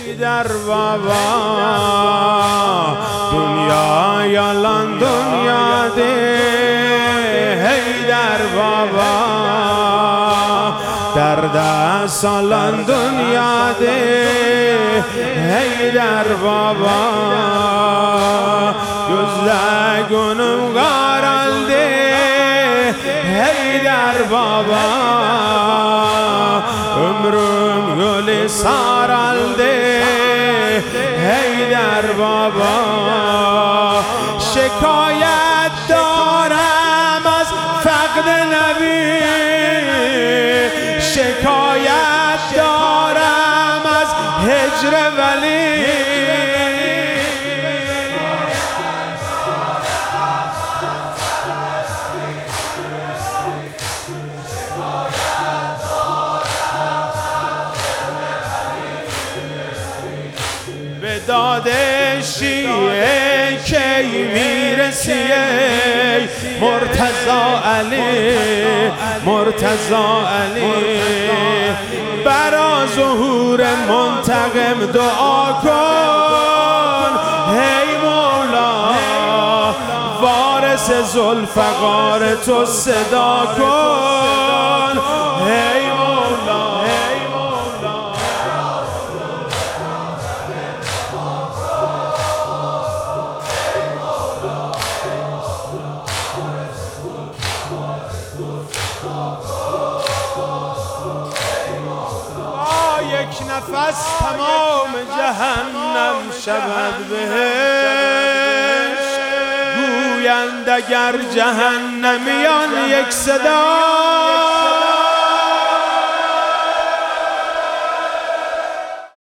حیدر بابا دنیا یالان دنیا ده حیدر بابا درد سالان دنیا ده حیدر بابا gözle günüm karaldı Heydar baba ömrüm gülü saraldı Heydar baba şikayet دارم از فقد نبی شکایت دارم از هجر ولی به داد شیعه کی میرسی مرتضی علی برا ظهور منتقم دعا کن هی مولا وارث ذوالفقار تو صدا کن هی مولا یک نفس تمام جهنم شود بهشت گویند اگر جهنمیان یک صدا